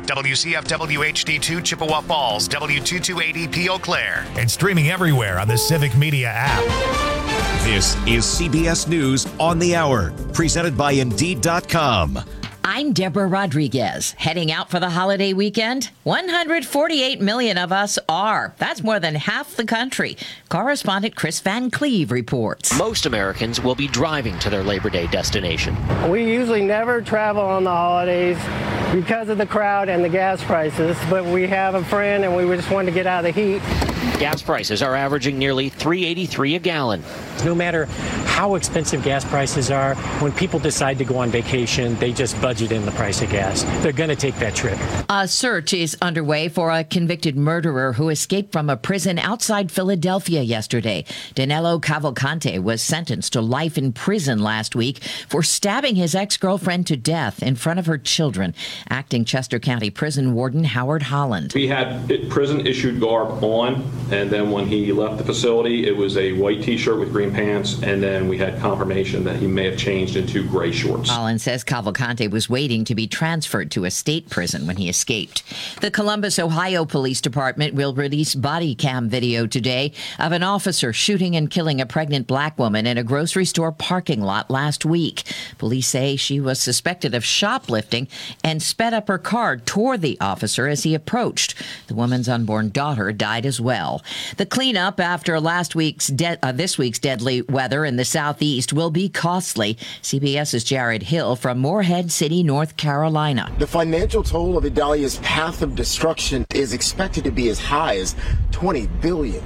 WCFW HD2 Chippewa Falls, W2280P Eau Claire, and streaming everywhere on the Civic Media app. This is CBS News on the Hour, presented by Indeed.com. I'm Deborah Rodriguez. Heading out for the holiday weekend? 148 million of us are. That's more than half the country. Correspondent Chris Van Cleve reports. Most Americans will be driving to their Labor Day destination. We usually never travel on the holidays because of the crowd and the gas prices, but we have a friend and we just wanted to get out of the heat. Gas prices are averaging nearly $3.83 a gallon. No matter how expensive gas prices are, when people decide to go on vacation, they just budget in the price of gas. They're going to take that trip. A search is underway for a convicted murderer who escaped from a prison outside Philadelphia yesterday. Danilo Cavalcante was sentenced to life in prison last week for stabbing his ex-girlfriend to death in front of her children. Acting Chester County Prison Warden Howard Holland. He had prison-issued garb on, and then when he left the facility, it was a white T-shirt with green pants, and then we had confirmation that he may have changed into gray shorts. Holland says Cavalcante was waiting to be transferred to a state prison when he escaped. The Columbus, Ohio Police Department will release body cam video today of an officer shooting and killing a pregnant black woman in a grocery store parking lot last week. Police say she was suspected of shoplifting and sped up her car toward the officer as he approached. The woman's unborn daughter died as well. The cleanup after this week's deadly weather in the southeast will be costly. CBS's Jared Hill from Morehead City, North Carolina. The financial toll of Idalia's path of destruction is expected to be as high as $20 billion.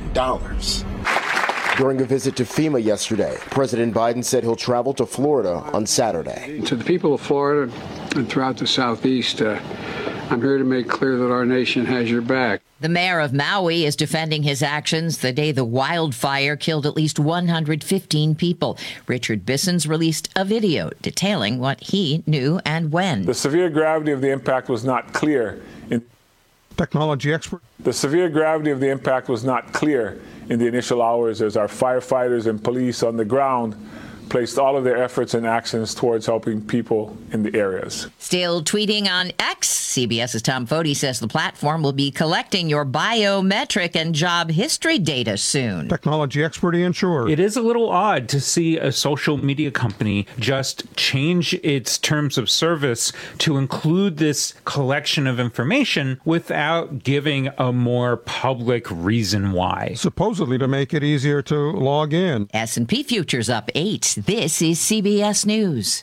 During a visit to FEMA yesterday, President Biden said he'll travel to Florida on Saturday. To the people of Florida and throughout the southeast, I'm here to make clear that our nation has your back. The mayor of Maui is defending his actions the day the wildfire killed at least 115 people. Richard Bissons released a video detailing what he knew and when. The severe gravity of the impact was not clear. Technology expert. The severe gravity of the impact was not clear in the initial hours as our firefighters and police on the ground placed all of their efforts and actions towards helping people in the areas. Still tweeting on X, CBS's Tom Foti says the platform will be collecting your biometric and job history data soon. Technology expert Ian Shore. It is a little odd to see a social media company just change its terms of service to include this collection of information without giving a more public reason why. Supposedly to make it easier to log in. S&P futures up 8. This is CBS News.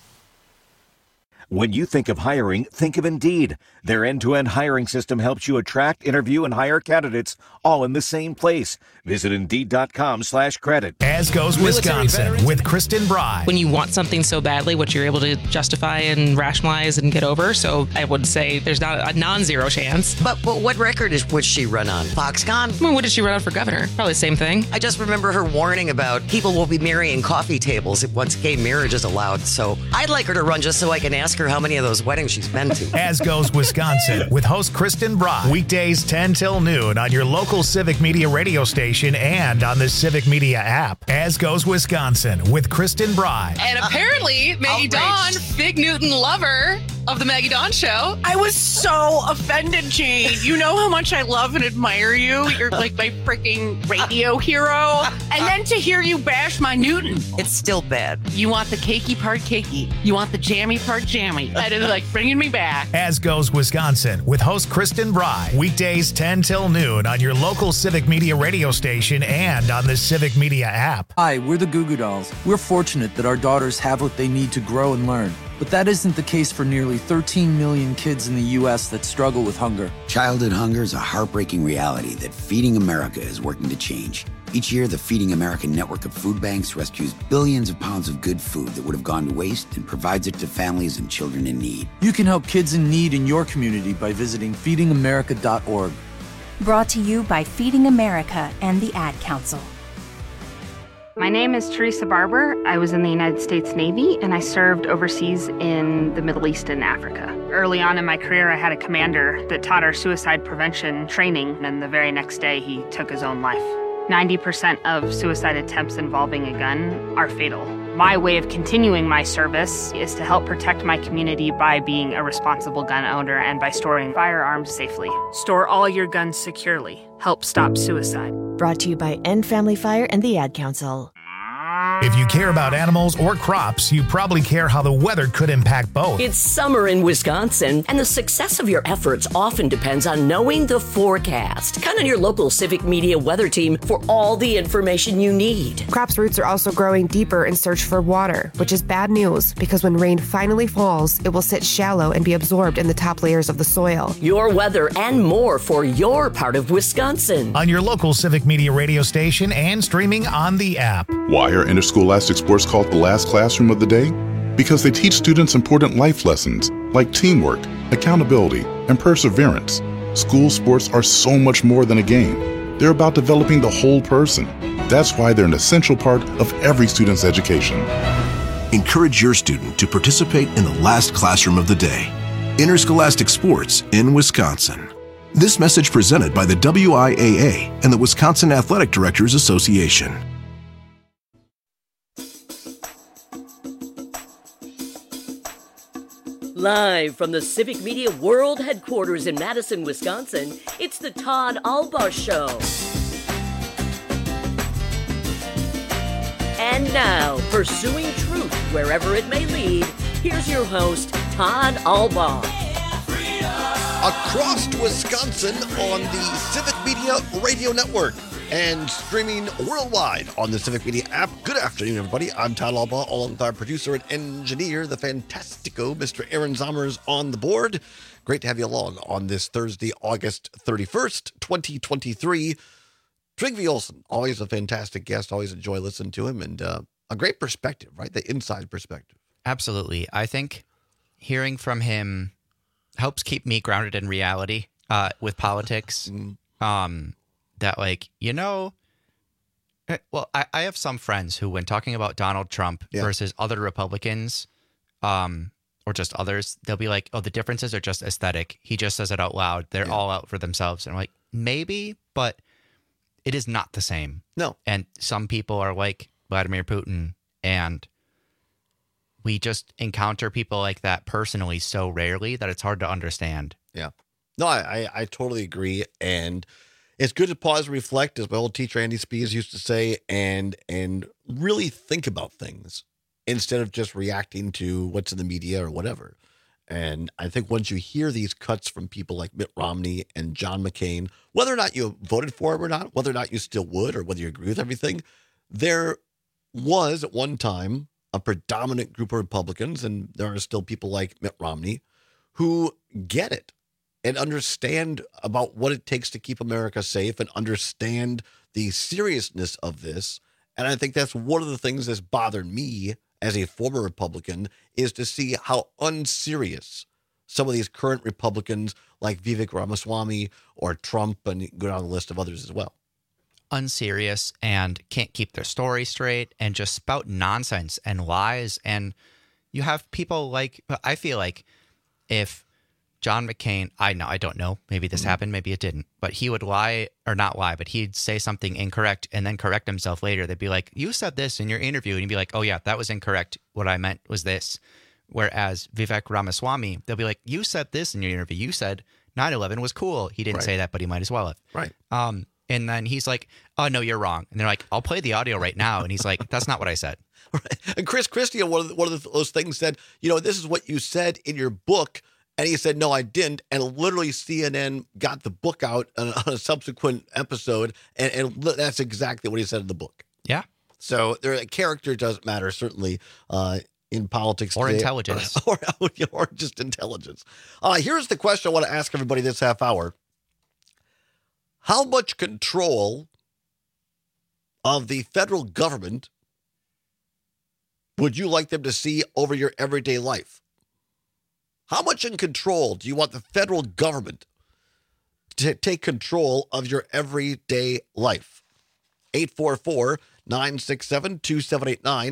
When you think of hiring, think of Indeed. Their end-to-end hiring system helps you attract, interview, and hire candidates all in the same place. Visit Indeed.com/credit. As goes Wisconsin with Kristen Bry. When you want something so badly, what you're able to justify and rationalize and get over. So I would say there's not a non-zero chance. But what record would she run on? Foxconn? I mean, what did she run on for governor? Probably the same thing. I just remember her warning about people will be marrying coffee tables once gay marriage is allowed. So I'd like her to run just so I can ask her how many of those weddings she's been to. As goes Wisconsin with host Kristen Bry. Weekdays 10 till noon on your local Civic Media radio station and on the Civic Media app. As goes Wisconsin with Kristen Bry. And apparently, Maggie Dawn, Fig Newton lover of the Maggie Dawn Show. I was so offended, Jane. You know how much I love and admire you. You're like my freaking radio hero. And then to hear you bash my Newton. It's still bad. You want the cakey part cakey. You want the jammy part jammy. That is like bringing me back. As goes Wisconsin with host Kristen Bry. Weekdays 10 till noon on your local Civic Media radio station and on the Civic Media app. Hi, we're the Goo Goo Dolls. We're fortunate that our daughters have what they need to grow and learn. But that isn't the case for nearly 13 million kids in the U.S. that struggle with hunger. Childhood hunger is a heartbreaking reality that Feeding America is working to change. Each year, the Feeding America network of food banks rescues billions of pounds of good food that would have gone to waste and provides it to families and children in need. You can help kids in need in your community by visiting feedingamerica.org. Brought to you by Feeding America and the Ad Council. My name is Teresa Barber. I was in the United States Navy, and I served overseas in the Middle East and Africa. Early on in my career, I had a commander that taught our suicide prevention training, and the very next day, he took his own life. 90% of suicide attempts involving a gun are fatal. My way of continuing my service is to help protect my community by being a responsible gun owner and by storing firearms safely. Store all your guns securely. Help stop suicide. Brought to you by End Family Fire and the Ad Council. If you care about animals or crops, you probably care how the weather could impact both. It's summer in Wisconsin, and the success of your efforts often depends on knowing the forecast. Count on your local Civic Media weather team for all the information you need. Crops' roots are also growing deeper in search for water, which is bad news because when rain finally falls, it will sit shallow and be absorbed in the top layers of the soil. Your weather and more for your part of Wisconsin. On your local Civic Media radio station and streaming on the app. Why are interscholastic sports called the last classroom of the day? Because they teach students important life lessons like teamwork, accountability, and perseverance. School sports are so much more than a game. They're about developing the whole person. That's why they're an essential part of every student's education. Encourage your student to participate in the last classroom of the day. Interscholastic sports in Wisconsin. This message presented by the WIAA and the Wisconsin Athletic Directors Association. Live from the Civic Media World Headquarters in Madison, Wisconsin, it's the Todd Albaugh Show. And now, pursuing truth wherever it may lead, here's your host, Todd Albaugh. Across Wisconsin on the Civic Media Radio Network and streaming worldwide on the Civic Media app. Good afternoon, everybody. I'm Todd Albaugh, along with our producer and engineer, the fantastico, Mr. Aaron Zommers, on the board. Great to have you along on this Thursday, August 31st, 2023. Trygve Olsen, always a fantastic guest. Always enjoy listening to him, and a great perspective, right? The inside perspective. Absolutely. I think hearing from him helps keep me grounded in reality with politics. That, like, well, I have some friends who, when talking about Donald Trump versus other Republicans, or just others, they'll be like, oh, the differences are just aesthetic. He just says it out loud. They're all out for themselves. And I'm like, maybe, but it is not the same. No. And some people are like Vladimir Putin, and we just encounter people like that personally so rarely that it's hard to understand. Yeah. No, I totally agree. And it's good to pause and reflect, as my old teacher Andy Spies used to say, and really think about things instead of just reacting to what's in the media or whatever. And I think once you hear these cuts from people like Mitt Romney and John McCain, whether or not you voted for him or not, whether or not you still would, or whether you agree with everything, there was at one time a predominant group of Republicans, and there are still people like Mitt Romney, who get it and understand about what it takes to keep America safe and understand the seriousness of this. And I think that's one of the things that's bothered me as a former Republican, is to see how unserious some of these current Republicans like Vivek Ramaswamy or Trump, and go down the list of others as well. Unserious and can't keep their story straight and just spout nonsense and lies. And you have people like, I feel like if John McCain, I don't know, maybe this happened, maybe it didn't, but he would lie, or not lie, but he'd say something incorrect and then correct himself later. They'd be like, you said this in your interview. And he'd be like, oh yeah, that was incorrect. What I meant was this. Whereas Vivek Ramaswamy, they'll be like, you said this in your interview. You said 9/11 was cool. He didn't say that, but he might as well have. Right. And then he's like, oh no, you're wrong. And they're like, I'll play the audio right now. And he's like, that's not what I said. Right. And Chris Christie, one of those things said, this is what you said in your book. And he said, no, I didn't. And literally CNN got the book out on a subsequent episode. And that's exactly what he said in the book. Yeah. So character doesn't matter, certainly, in politics. Or today. intelligence. Or just intelligence. Here's the question I want to ask everybody this half hour. How much control of the federal government would you like them to see over your everyday life? How much in control do you want the federal government to take control of your everyday life? 844-967-2789,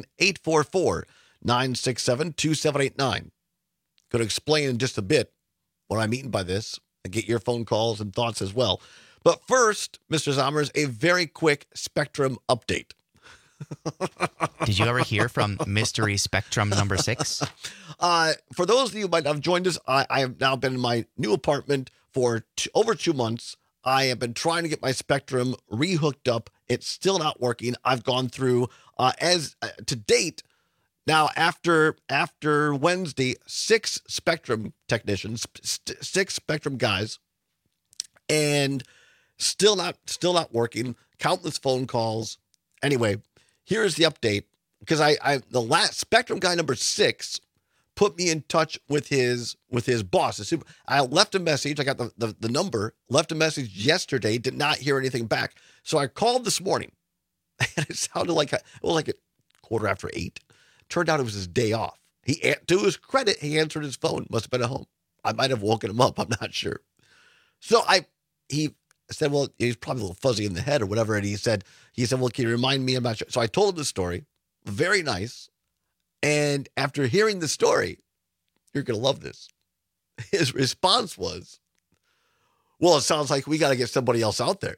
844-967-2789. Going to explain in just a bit what I mean by this and get your phone calls and thoughts as well. But first, Mr. Zommers, a very quick Spectrum update. Did you ever hear from Mystery Spectrum number 6? For those of you who might have joined us, I have now been in my new apartment for over 2 months. I have been trying to get my Spectrum rehooked up. It's still not working. I've gone through, to date, now after Wednesday, 6 Spectrum technicians, 6 Spectrum guys, and still not working. Countless phone calls. Anyway, here's the update, because the last Spectrum guy number 6 put me in touch with his boss. I left a message. I got the number, left a message yesterday, did not hear anything back. So I called this morning, and it sounded like it was like 8:15. Turned out it was his day off. To his credit, he answered his phone. Must have been at home. I might have woken him up. I'm not sure. So he said, well, he's probably a little fuzzy in the head or whatever. And he said, well, can you remind me? I'm not sure. So I told him the story. Very nice. And after hearing the story, you're going to love this. His response was, well, it sounds like we got to get somebody else out there.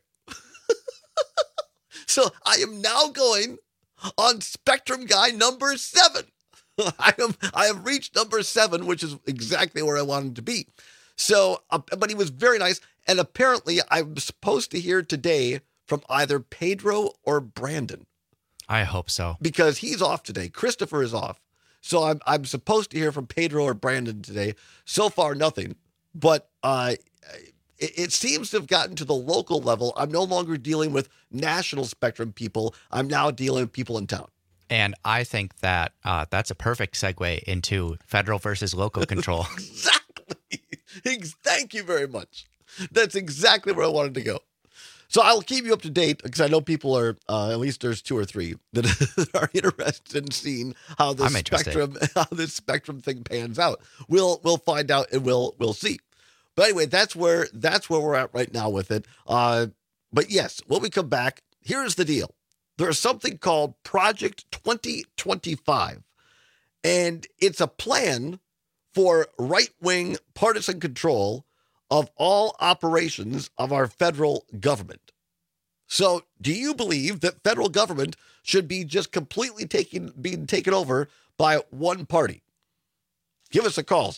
So I am now going on Spectrum guy number 7. I have reached number 7, which is exactly where I wanted to be. So, but he was very nice. And apparently I'm supposed to hear today from either Pedro or Brandon. I hope so. Because he's off today. Christopher is off. So I'm supposed to hear from Pedro or Brandon today. So far, nothing. But it seems to have gotten to the local level. I'm no longer dealing with national Spectrum people. I'm now dealing with people in town. And I think that that's a perfect segue into federal versus local control. Exactly. Thank you very much. That's exactly where I wanted to go. So I'll keep you up to date, because I know people are, at least there's 2 or 3 that are interested in seeing how this Spectrum thing pans out. We'll find out, and we'll see. But anyway, that's where we're at right now with it. But yes, when we come back, here's the deal. There's something called Project 2025, and it's a plan for right-wing partisan control of all operations of our federal government. So do you believe that federal government should be just completely being taken over by one party? Give us a call,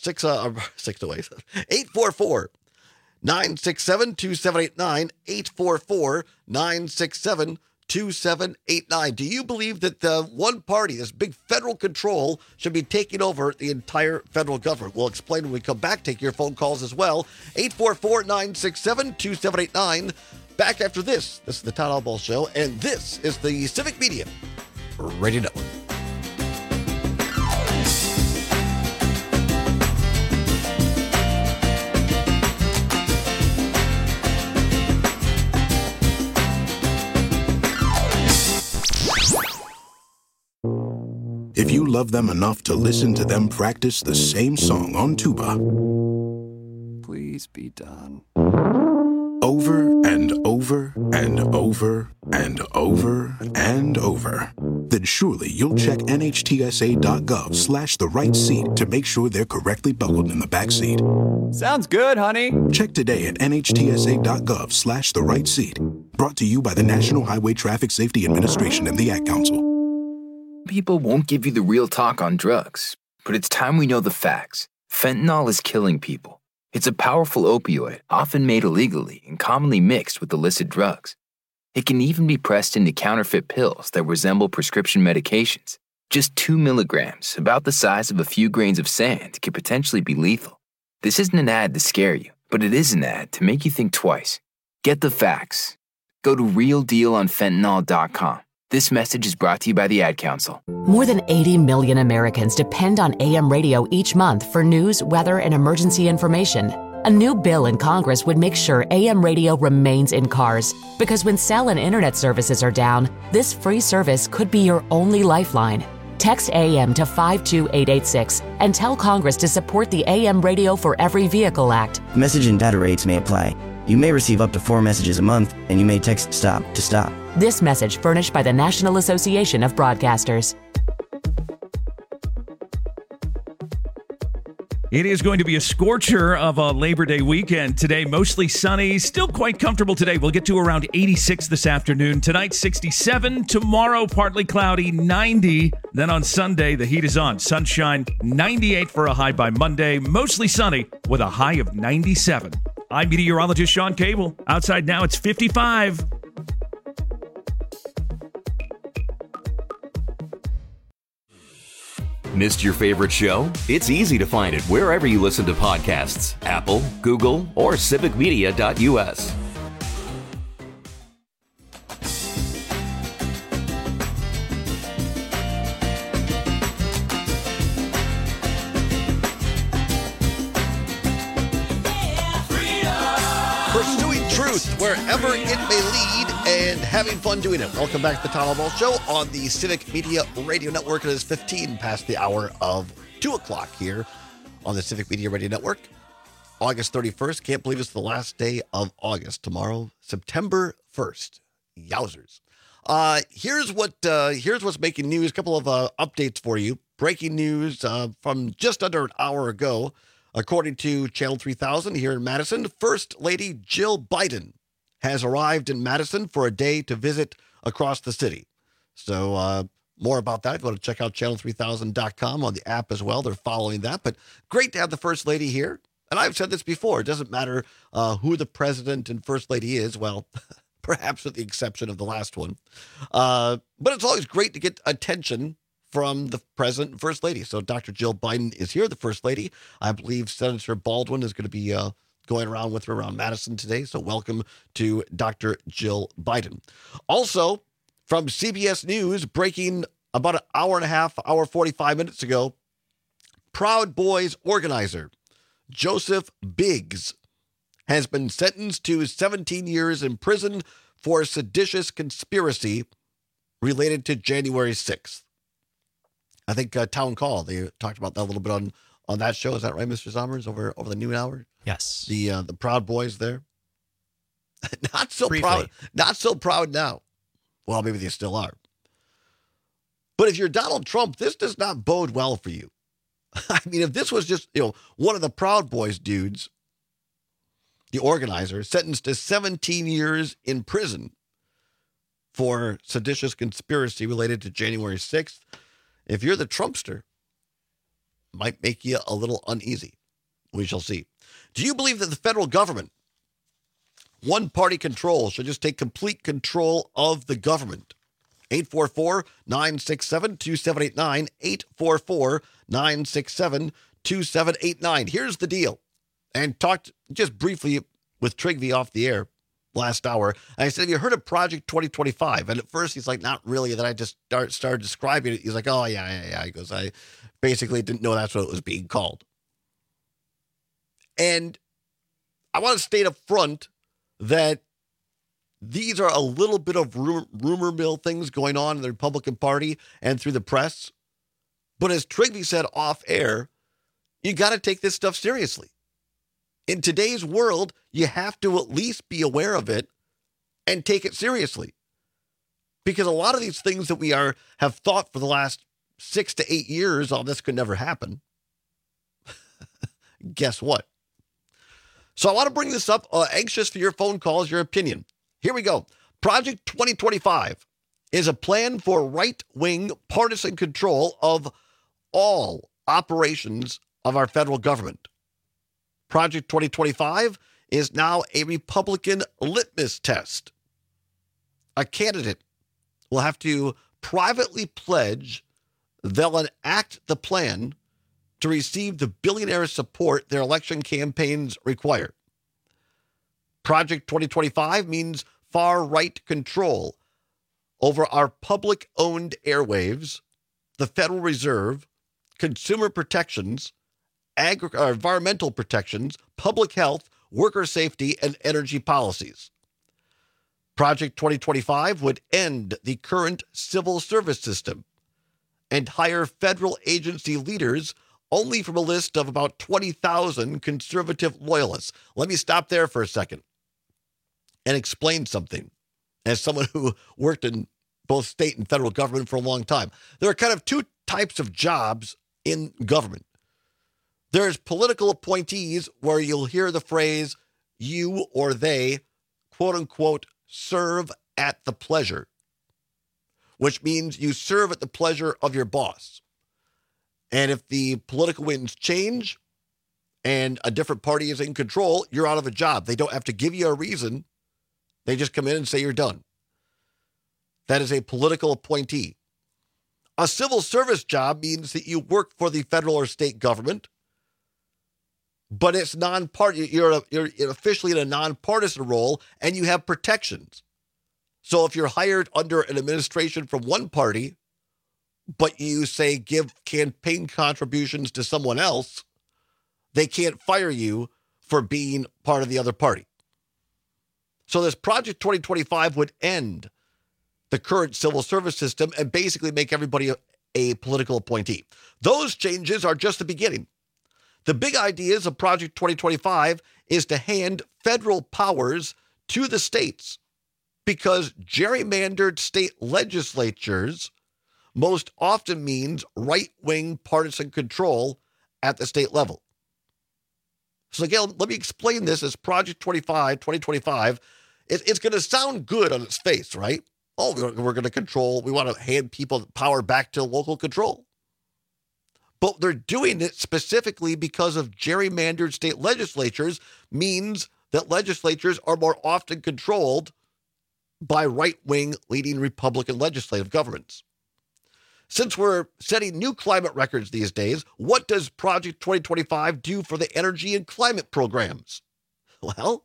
844-967-2789, 844-967-2789. Do you believe that the one party, this big federal control, should be taking over the entire federal government? We'll explain when we come back. Take your phone calls as well. 844-967-2789. Back after this. This is the Todd Albaugh Show, and this is the Civic Media Radio Network. If you love them enough to listen to them practice the same song on tuba, please be done. Over and over and over and over and over, then surely you'll check NHTSA.gov/the right seat to make sure they're correctly buckled in the back seat. Sounds good, honey. Check today at NHTSA.gov/the right seat. Brought to you by the National Highway Traffic Safety Administration and the Ad Council. People won't give you the real talk on drugs, but it's time we know the facts. Fentanyl is killing people. It's a powerful opioid, often made illegally and commonly mixed with illicit drugs. It can even be pressed into counterfeit pills that resemble prescription medications. Just 2 milligrams, about the size of a few grains of sand, could potentially be lethal. This isn't an ad to scare you, but it is an ad to make you think twice. Get the facts. Go to realdealonfentanyl.com. This message is brought to you by the Ad Council. More than 80 million Americans depend on AM radio each month for news, weather, and emergency information. A new bill in Congress would make sure AM radio remains in cars, because when cell and internet services are down, this free service could be your only lifeline. Text AM to 52886 and tell Congress to support the AM Radio for Every Vehicle Act. Message and data rates may apply. You may receive up to 4 messages a month, and you may text STOP to stop. This message furnished by the National Association of Broadcasters. It is going to be a scorcher of a Labor Day weekend today. Mostly sunny, still quite comfortable today. We'll get to around 86 this afternoon. Tonight, 67. Tomorrow, partly cloudy, 90. Then on Sunday, the heat is on. Sunshine, 98 for a high by Monday. Mostly sunny with a high of 97. I'm meteorologist Sean Cable. Outside now, it's 55. Missed your favorite show? It's easy to find it wherever you listen to podcasts. Apple, Google, or civicmedia.us. Pursuing truth wherever it may lead and having fun doing it. Welcome back to the Tom Ball Show on the Civic Media Radio Network. It is 15 past the hour of 2 o'clock here on the Civic Media Radio Network. August 31st. Can't believe it's the last day of August. Tomorrow, September 1st. Yowzers. Here's what's making news. A couple of updates for you. Breaking news from just under an hour ago. According to Channel 3000 here in Madison, First Lady Jill Biden has arrived in Madison for a day to visit across the city. So more about that, if you want to check out channel3000.com on the app as well. They're following that. But great to have the First Lady here. And I've said this before. It doesn't matter who the president and First Lady is. Well, perhaps with the exception of the last one. But it's always great to get attention from the president and First Lady. So Dr. Jill Biden is here, the First Lady. I believe Senator Baldwin is going to be going around with her around Madison today. So welcome to Dr. Jill Biden. Also, from CBS News, breaking about an hour and a half, hour 45 minutes ago, Proud Boys organizer Joseph Biggs has been sentenced to 17 years in prison for seditious conspiracy related to January 6th. I think Town Call, they talked about that a little bit on that show. Is that right, Mr. Zommers, over the noon hour? Yes. The Proud Boys there. Not so Briefly. proud. Not so proud now. Well, maybe they still are. But if you're Donald Trump, this does not bode well for you. I mean, if this was just, one of the Proud Boys dudes, the organizer, sentenced to 17 years in prison for seditious conspiracy related to January 6th, if you're the Trumpster, might make you a little uneasy. We shall see. Do you believe that the federal government, one-party control, should just take complete control of the government? 844-967-2789, 844-967-2789. Here's the deal. And talked just briefly with Trigby off the air last hour. And I said, have you heard of Project 2025? And at first he's like, not really. Then I just started describing it. He's like, oh, yeah. He goes, I basically didn't know that's what it was being called. And I want to state up front that these are a little bit of rumor mill things going on in the Republican Party and through the press. But as Trigby said off air, you got to take this stuff seriously. In today's world, you have to at least be aware of it and take it seriously. Because a lot of these things that we have thought for the last 6 to 8 years, oh, this could never happen. Guess what? So I want to bring this up, anxious for your phone calls, your opinion. Here we go. Project 2025 is a plan for right-wing partisan control of all operations of our federal government. Project 2025 is now a Republican litmus test. A candidate will have to privately pledge they'll enact the plan to receive the billionaire support their election campaigns require. Project 2025 means far-right control over our public-owned airwaves, the Federal Reserve, consumer protections, environmental protections, public health, worker safety, and energy policies. Project 2025 would end the current civil service system and hire federal agency leaders only from a list of about 20,000 conservative loyalists. Let me stop there for a second and explain something as someone who worked in both state and federal government for a long time. There are kind of two types of jobs in government. There's political appointees where you'll hear the phrase, you or they, quote unquote, serve at the pleasure, which means you serve at the pleasure of your boss. And if the political winds change and a different party is in control, you're out of a job. They don't have to give you a reason. They just come in and say you're done. That is a political appointee. A civil service job means that you work for the federal or state government, but it's non-party. You're officially in a nonpartisan role, and you have protections. So if you're hired under an administration from one party, but you say give campaign contributions to someone else, they can't fire you for being part of the other party. So this Project 2025 would end the current civil service system and basically make everybody a political appointee. Those changes are just the beginning. The big ideas of Project 2025 is to hand federal powers to the states, because gerrymandered state legislatures most often means right-wing partisan control at the state level. So again, let me explain this as Project 2025. It's going to sound good on its face, right? Oh, we're going to control. We want to hand people power back to local control. But they're doing it specifically because of gerrymandered state legislatures means that legislatures are more often controlled by right-wing leading Republican legislative governments. Since we're setting new climate records these days, what does Project 2025 do for the energy and climate programs? Well,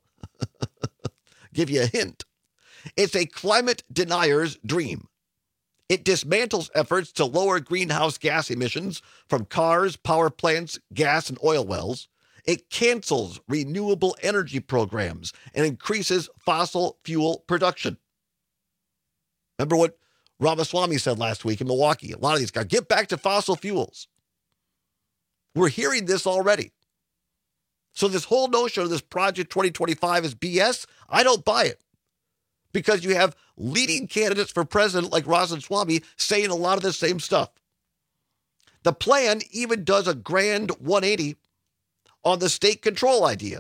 give you a hint. It's a climate denier's dream. It dismantles efforts to lower greenhouse gas emissions from cars, power plants, gas, and oil wells. It cancels renewable energy programs and increases fossil fuel production. Remember what Ramaswamy said last week in Milwaukee? A lot of these guys, get back to fossil fuels. We're hearing this already. So this whole notion of this Project 2025 is BS. I don't buy it. Because you have leading candidates for president like Ramaswamy saying a lot of the same stuff. The plan even does a grand 180 on the state control idea.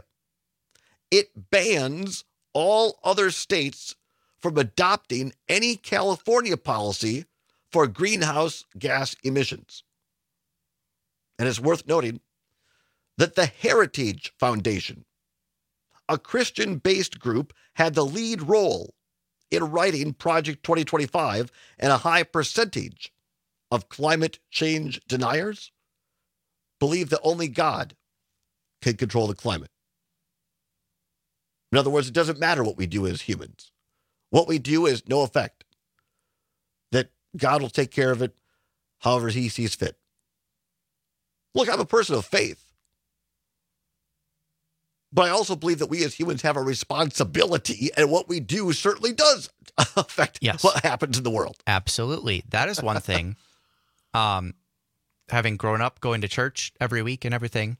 It bans all other states from adopting any California policy for greenhouse gas emissions. And it's worth noting that the Heritage Foundation, a Christian-based group, had the lead role in writing Project 2025, and a high percentage of climate change deniers believe that only God can control the climate. In other words, it doesn't matter what we do as humans. What we do is no effect. That God will take care of it however he sees fit. Look, I'm a person of faith. But I also believe that we as humans have a responsibility, and what we do certainly does affect what happens in the world. Absolutely. That is one thing. Having grown up going to church every week and everything,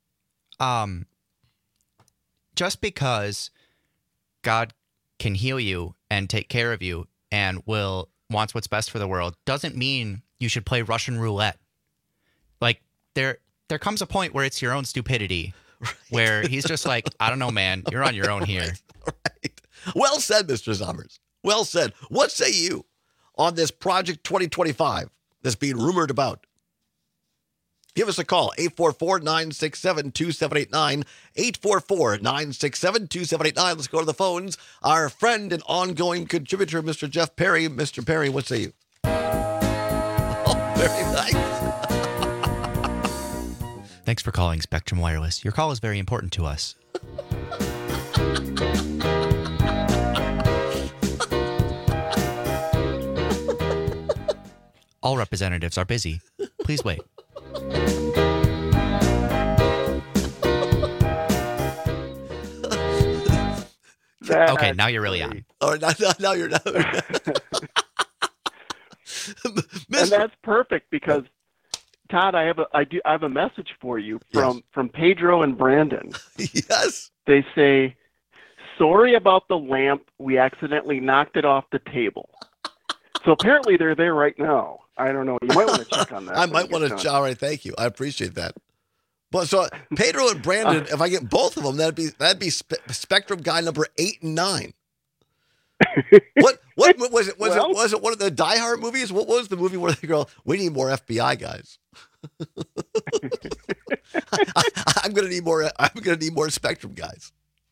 just because God can heal you and take care of you and wants what's best for the world doesn't mean you should play Russian roulette. Like there comes a point where it's your own stupidity. Right. Where he's just like, I don't know, man, you're on your own here. Right. Well said, Mr. Summers. Well said. What say you on this Project 2025 that's being rumored about? Give us a call, 844-967-2789, 844-967-2789. Let's go to the phones. Our friend and ongoing contributor, Mr. Jeff Perry. Mr. Perry, what say you? Oh, very nice. Thanks for calling Spectrum Wireless. Your call is very important to us. All representatives are busy. Please wait. Okay, now you're really on. All right, now you're not. And that's perfect because Todd, I have a message for you from Pedro and Brandon. Yes. They say, sorry about the lamp. We accidentally knocked it off the table. So apparently they're there right now. I don't know. You might want to check on that. I might want to. All right, thank you. I appreciate that. But so Pedro and Brandon, if I get both of them, that'd be Spectrum guy number 8 and 9. What was it? Was it one of the Die Hard movies? What was the movie where they go, "We need more FBI guys"? I'm gonna need more Spectrum guys.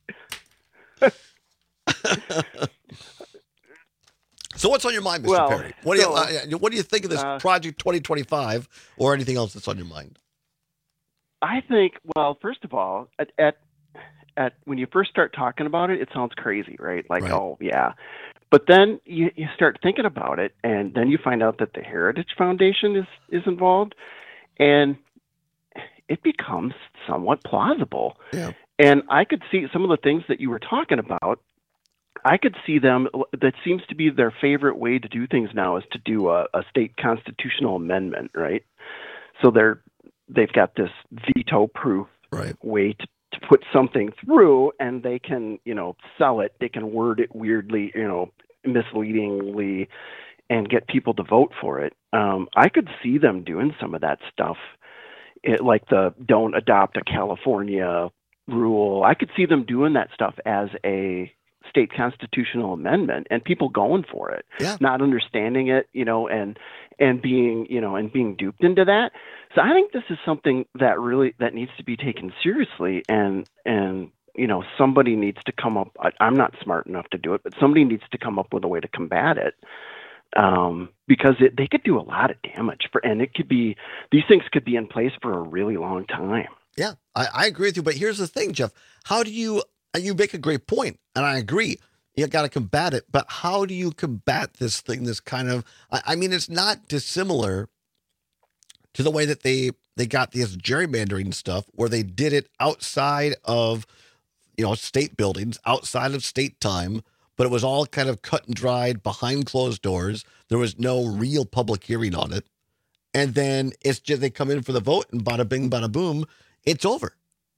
So what's on your mind, Mr. Perry? What do you think of this Project 2025 or anything else that's on your mind? I think, well, first of all, at when you first start talking about it, it sounds crazy, right? Like, oh yeah. But then you start thinking about it, and then you find out that the Heritage Foundation is involved, and it becomes somewhat plausible. Yeah. And I could see some of the things that you were talking about. I could see them, that seems to be their favorite way to do things now, is to do a state constitutional amendment, right? So they've got this veto-proof way to put something through, and they can, sell it. They can word it weirdly, misleadingly, and get people to vote for it. I could see them doing some of that stuff, like the don't adopt a California rule. I could see them doing that stuff as a state constitutional amendment, and people going for it, not understanding it, and being duped into that. So I think this is something that needs to be taken seriously, and somebody needs to come up. I'm not smart enough to do it, but somebody needs to come up with a way to combat it, because they could do a lot of damage and these things could be in place for a really long time. Yeah, I agree with you, but here's the thing, Jeff. How do you make a great point, and I agree. You got to combat it, but how do you combat this thing? This kind of, it's not dissimilar to the way that they got this gerrymandering stuff, where they did it outside of, state buildings, outside of state time, but it was all kind of cut and dried behind closed doors. There was no real public hearing on it, and then it's just they come in for the vote, and bada bing, bada boom, it's over.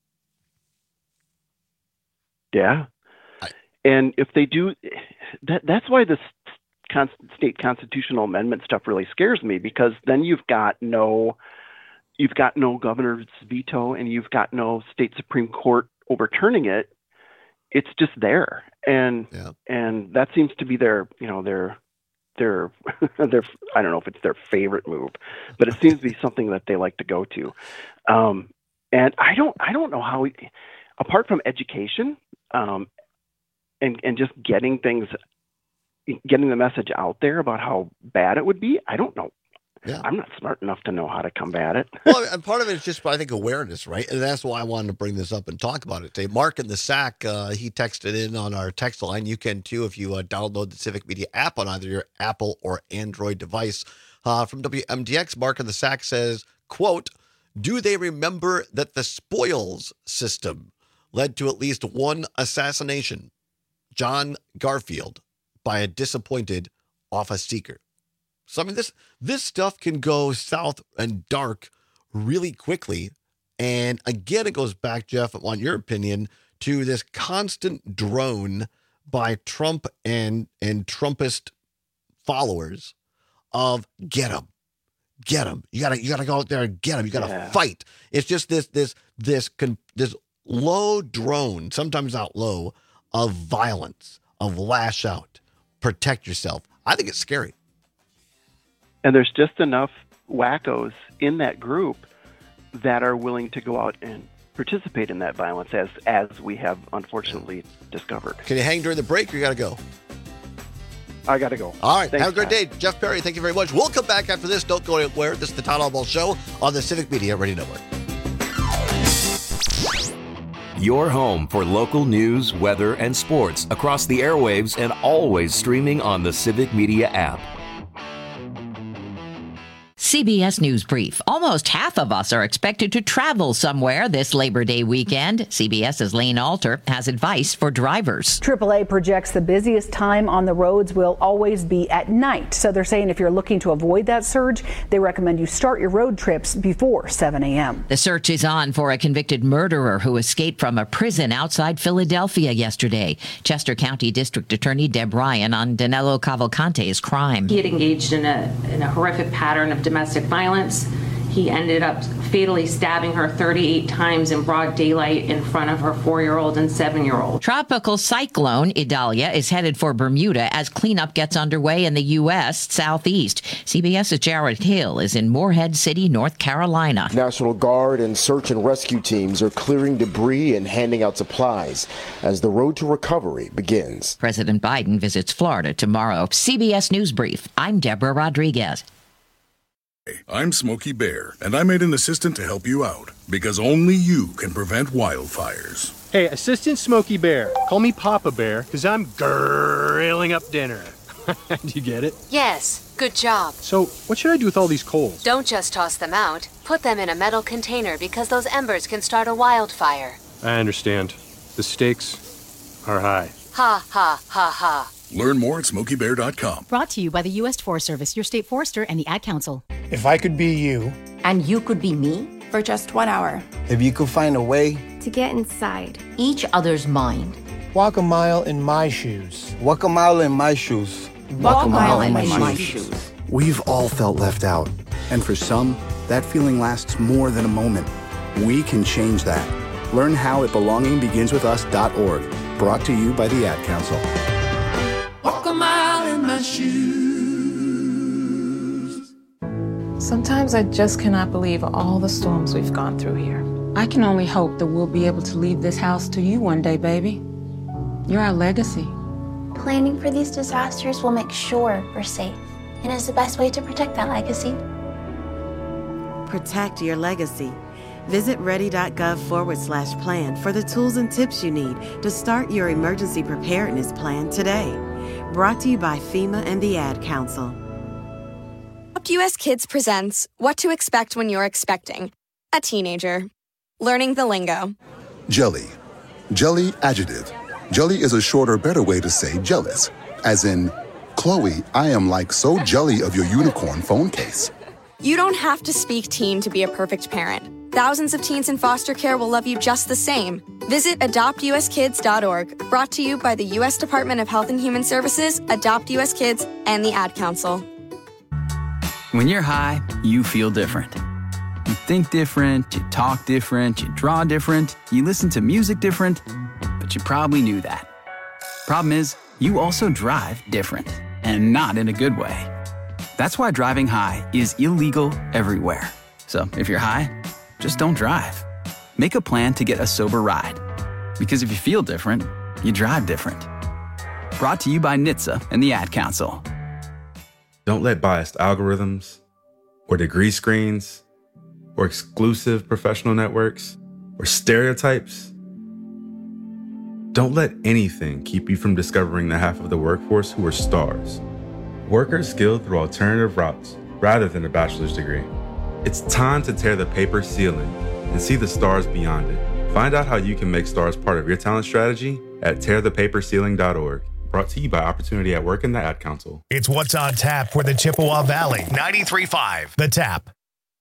Yeah. And if they do, that's why this state constitutional amendment stuff really scares me, because then you've got no governor's veto, and you've got no state Supreme Court overturning it. It's just there. And that seems to be their I don't know if it's their favorite move, but it seems to be something that they like to go to. And I don't know how apart from education, and just getting the message out there about how bad it would be, I don't know. Yeah. I'm not smart enough to know how to combat it. Well, and part of it is just, I think, awareness, right? And that's why I wanted to bring this up and talk about it today. Mark in the Sack, he texted in on our text line. You can too if you download the Civic Media app on either your Apple or Android device. From WMDX, Mark in the Sack says, quote, "Do they remember that the spoils system led to at least one assassination, John Garfield, by a disappointed office seeker?" So, this stuff can go south and dark really quickly. And again, it goes back, Jeff, I want your opinion, to this constant drone by Trump and Trumpist followers of get them. You gotta go out there and get them. You gotta fight. It's just this low drone, sometimes not low, of violence, of lash out, protect yourself. I think it's scary. And there's just enough wackos in that group that are willing to go out and participate in that violence, as we have unfortunately discovered. Can you hang during the break, or you got to go? I got to go. All right. Thanks, have a great day. Jeff Perry, thank you very much. We'll come back after this. Don't go anywhere. This is the Todd Albaugh Show on the Civic Media Radio Network. Your home for local news, weather, and sports across the airwaves, and always streaming on the Civic Media app. CBS News Brief. Almost half of us are expected to travel somewhere this Labor Day weekend. CBS's Lane Alter has advice for drivers. AAA projects the busiest time on the roads will always be at night. So they're saying if you're looking to avoid that surge, they recommend you start your road trips before 7 a.m. The search is on for a convicted murderer who escaped from a prison outside Philadelphia yesterday. Chester County District Attorney Deb Ryan on Danilo Cavalcante's crime. He had engaged in a horrific pattern of domestic violence He ended up fatally stabbing her 38 times in broad daylight in front of her 4-year-old and 7-year-old. Tropical cyclone Idalia is headed for Bermuda as cleanup gets underway in the U.S. Southeast. CBS's Jared Hill is in Morehead City, North Carolina. National Guard and search and rescue teams are clearing debris and handing out supplies as the road to recovery begins. President Biden visits Florida tomorrow. CBS News Brief. I'm Deborah Rodriguez. I'm Smokey Bear, and I made an assistant to help you out, because only you can prevent wildfires. Hey, Assistant Smokey Bear. Call me Papa Bear, because I'm grilling up dinner. Do you get it? Yes, good job. So, what should I do with all these coals? Don't just toss them out. Put them in a metal container, because those embers can start a wildfire. I understand. The stakes are high. Ha, ha, ha, ha. Learn more at SmokeyBear.com. Brought to you by the U.S. Forest Service, your state forester, and the Ad Council. If I could be you. And you could be me? For just 1 hour. If you could find a way. To get inside. Each other's mind. Walk a mile in my shoes. Walk a mile in my shoes. Walk a mile in my shoes. We've all felt left out. And for some, that feeling lasts more than a moment. We can change that. Learn how at belongingbeginswithus.org. Brought to you by the Ad Council. Walk a mile in my shoes. Sometimes I just cannot believe all the storms we've gone through here. I can only hope that we'll be able to leave this house to you one day, baby. You're our legacy. Planning for these disasters will make sure we're safe, and is the best way to protect that legacy. Protect your legacy. Visit ready.gov/plan for the tools and tips you need to start your emergency preparedness plan today. Brought to you by FEMA and the Ad Council. Adopt US Kids presents What to Expect When You're Expecting a Teenager. Learning the lingo. Jelly. Jelly adjective. Jelly is a shorter, better way to say jealous. As in, Chloe, I am like so jelly of your unicorn phone case. You don't have to speak teen to be a perfect parent. Thousands of teens in foster care will love you just the same. Visit adoptuskids.org. Brought to you by the U.S. Department of Health and Human Services, Adopt U.S. Kids, and the Ad Council. When you're high, you feel different. You think different, you talk different, you draw different, you listen to music different, but you probably knew that. Problem is, you also drive different, and not in a good way. That's why driving high is illegal everywhere. So if you're high, just don't drive. Make a plan to get a sober ride. Because if you feel different, you drive different. Brought to you by NHTSA and the Ad Council. Don't let biased algorithms or degree screens or exclusive professional networks or stereotypes. Don't let anything keep you from discovering the half of the workforce who are stars. Workers skilled through alternative routes rather than a bachelor's degree. It's time to tear the paper ceiling and see the stars beyond it. Find out how you can make stars part of your talent strategy at tearthepaperceiling.org. Brought to you by Opportunity at Work and the Ad Council. It's what's on tap for the Chippewa Valley. 93.5 The Tap.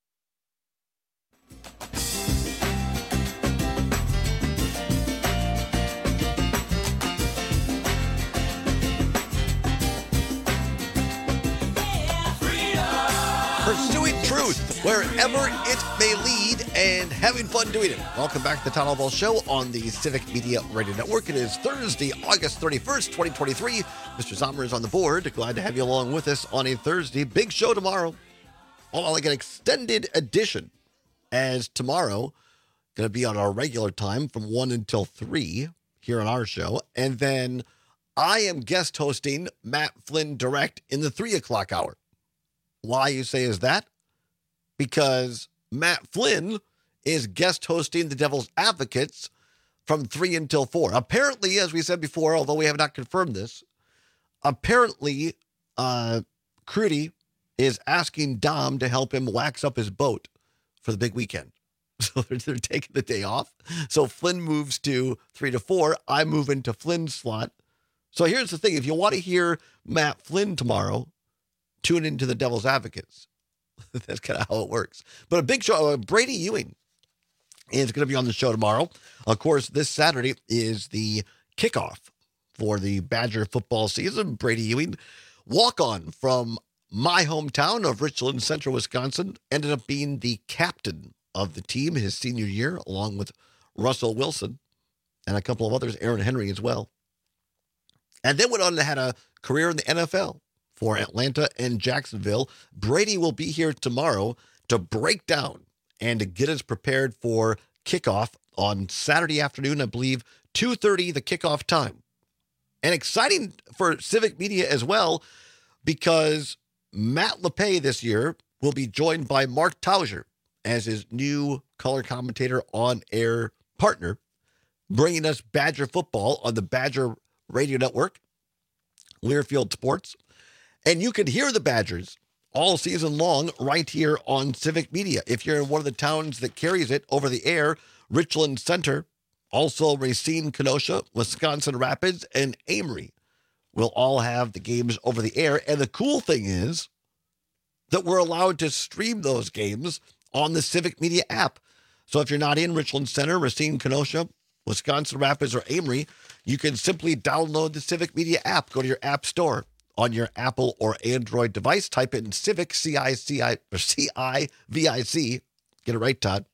Pursuing truth wherever it may lead and having fun doing it. Welcome back to the Town Hall Ball Show on the Civic Media Radio Network. It is Thursday, August 31st, 2023. Mr. Zomer is on the board. Glad to have you along with us on a Thursday. Big show tomorrow. Oh, like an extended edition, as tomorrow going to be on our regular time from 1 until 3 here on our show. And then I am guest hosting Matt Flynn Direct in the 3 o'clock hour. Why, you say, is that? Because Matt Flynn is guest hosting the Devil's Advocates from 3 until 4. Apparently, as we said before, although we have not confirmed this, apparently Crudy is asking Dom to help him wax up his boat for the big weekend. So they're taking the day off. So Flynn moves to 3 to 4. I move into Flynn's slot. So here's the thing. If you want to hear Matt Flynn tomorrow, tune into the Devil's Advocates. That's kind of how it works. But a big show. Brady Ewing is going to be on the show tomorrow. Of course, this Saturday is the kickoff for the Badger football season. Brady Ewing, walk-on from my hometown of Richland Center, Wisconsin, ended up being the captain of the team his senior year, along with Russell Wilson and a couple of others, Aaron Henry as well. And then went on to had a career in the NFL for Atlanta and Jacksonville. Brady will be here tomorrow to break down and to get us prepared for kickoff on Saturday afternoon, I believe, 2:30, the kickoff time. And exciting for Civic Media as well, because Matt LePay this year will be joined by Mark Tauser as his new color commentator on-air partner, bringing us Badger football on the Badger Radio Network, Learfield Sports. And you can hear the Badgers all season long right here on Civic Media. If you're in one of the towns that carries it over the air, Richland Center, also Racine, Kenosha, Wisconsin Rapids, and Amory will all have the games over the air. And the cool thing is that we're allowed to stream those games on the Civic Media app. So if you're not in Richland Center, Racine, Kenosha, Wisconsin Rapids, or Amory, you can simply download the Civic Media app. Go to your app store on your Apple or Android device. Type in Civic, C-I-V-I-C. Get it right, Todd.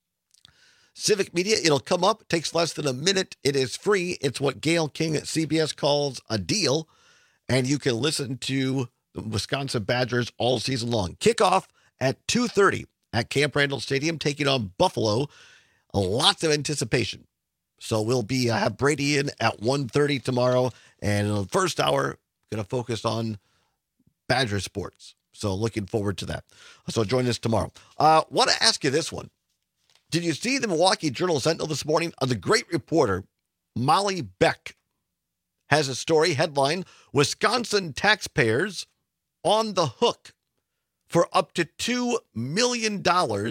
Civic Media, it'll come up. It takes less than a minute. It is free. It's what Gail King at CBS calls a deal. And you can listen to the Wisconsin Badgers all season long. Kickoff at 2:30 at Camp Randall Stadium, taking on Buffalo. Lots of anticipation. So we'll be have Brady in at 1:30 tomorrow. And in the first hour, going to focus on Badger sports. So looking forward to that. So join us tomorrow. Want to ask you this one. Did you see the Milwaukee Journal-Sentinel this morning? The great reporter, Molly Beck, has a story headline, Wisconsin taxpayers on the hook for up to $2 million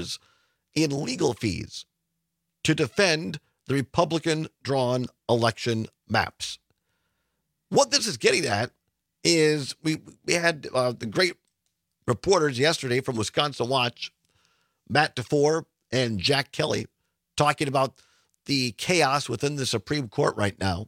in legal fees to defend the Republican-drawn election maps. What this is getting at is we had the great reporters yesterday from Wisconsin Watch, Matt DeFore and Jack Kelly, talking about the chaos within the Supreme Court right now,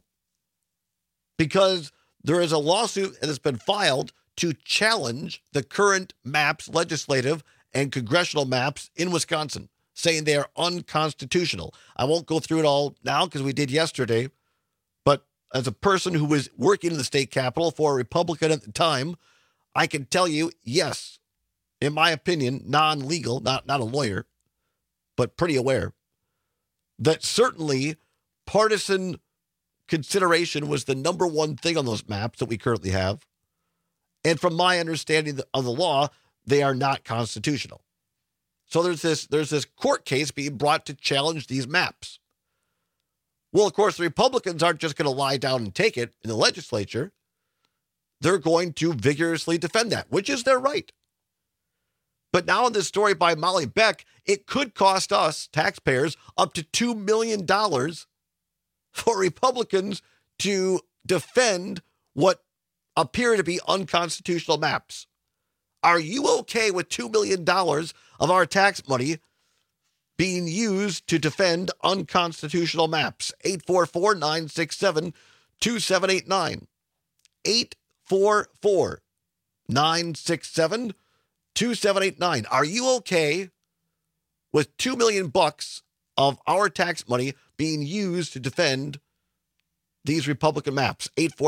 because there is a lawsuit that has been filed to challenge the current maps, legislative and congressional maps in Wisconsin, saying they are unconstitutional. I won't go through it all now because we did yesterday, but as a person who was working in the state capitol for a Republican at the time, I can tell you, yes, in my opinion, non-legal, not a lawyer, but pretty aware that certainly partisan consideration was the number one thing on those maps that we currently have. And from my understanding of the law, they are not constitutional. So there's this court case being brought to challenge these maps. Well, of course, the Republicans aren't just going to lie down and take it in the legislature. They're going to vigorously defend that, which is their right. But now in this story by Molly Beck, it could cost us, taxpayers, up to $2 million for Republicans to defend what appear to be unconstitutional maps. Are you okay with $2 million of our tax money being used to defend unconstitutional maps? 844-967-2789. 844-967-2789. Are you okay with $2 million of our tax money being used to defend these Republican maps?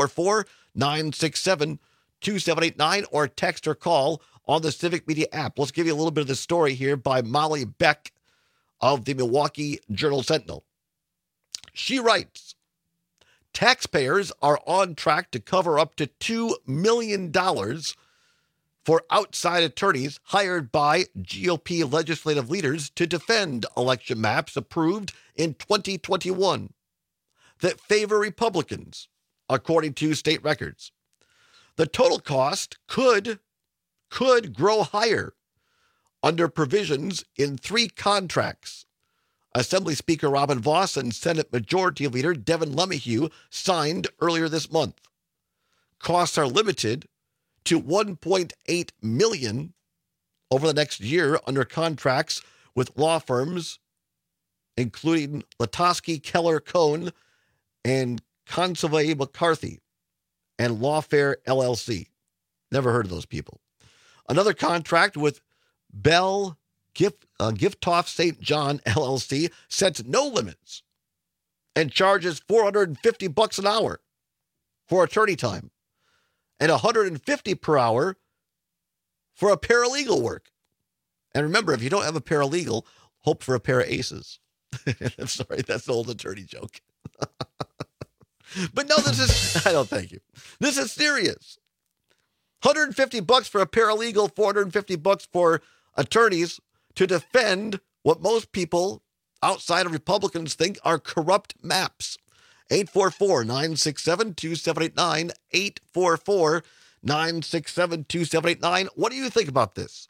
844-967-2789 or text or call on the Civic Media app. Let's give you a little bit of the story here by Molly Beck of the Milwaukee Journal-Sentinel. She writes, taxpayers are on track to cover up to $2 million for outside attorneys hired by GOP legislative leaders to defend election maps approved in 2021 that favor Republicans, according to state records. The total cost could grow higher under provisions in 3 contracts Assembly Speaker Robin Vos and Senate Majority Leader Devin LeMahieu signed earlier this month. Costs are limited to $1.8 million over the next year under contracts with law firms, including Latosky, Keller, Cohn, and Consovoy McCarthy, and Lawfare LLC. Never heard of those people. Another contract with Bell Giftoff St. John LLC sets no limits and charges $450 an hour for attorney time and $150 per hour for a paralegal work. And remember, if you don't have a paralegal, hope for a pair of aces. I'm sorry, that's the old attorney joke. But no, I don't thank you. This is serious. $150 for a paralegal, $450 for attorneys to defend what most people outside of Republicans think are corrupt maps. 844-967-2789, 844-967-2789. What do you think about this?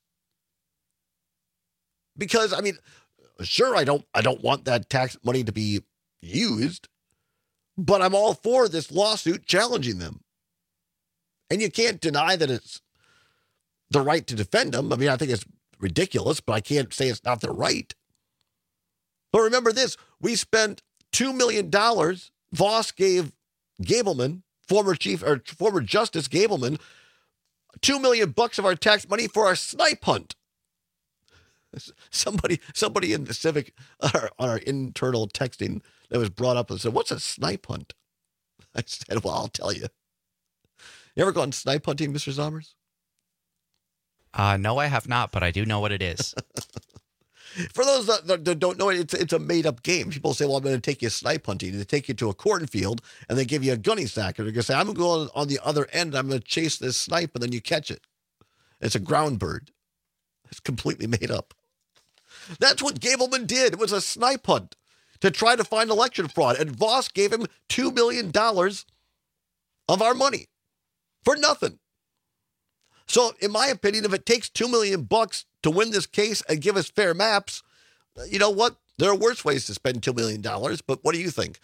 Because, I mean, sure, I don't want that tax money to be used, but I'm all for this lawsuit challenging them. And you can't deny that it's the right to defend them. I mean, I think it's ridiculous, but I can't say it's not their right. But remember this, we spent $2 million. Voss gave Gableman, former Justice Gableman, $2 million of our tax money for our snipe hunt. Somebody in the Civic, on our internal texting that was brought up and said, "What's a snipe hunt?" I said, "Well, I'll tell you. You ever gone snipe hunting, Mr. Zommers?" No, I have not, but I do know what it is. For those that don't know it, it's a made-up game. People say, well, I'm going to take you snipe hunting. They take you to a cornfield, and they give you a gunny sack. And they're going to say, I'm going to go on the other end. I'm going to chase this snipe, and then you catch it. It's a ground bird. It's completely made up. That's what Gableman did. It was a snipe hunt to try to find election fraud. And Voss gave him $2 million of our money for nothing. So, in my opinion, if it takes $2 million to win this case and give us fair maps, you know what? There are worse ways to spend $2 million, but what do you think?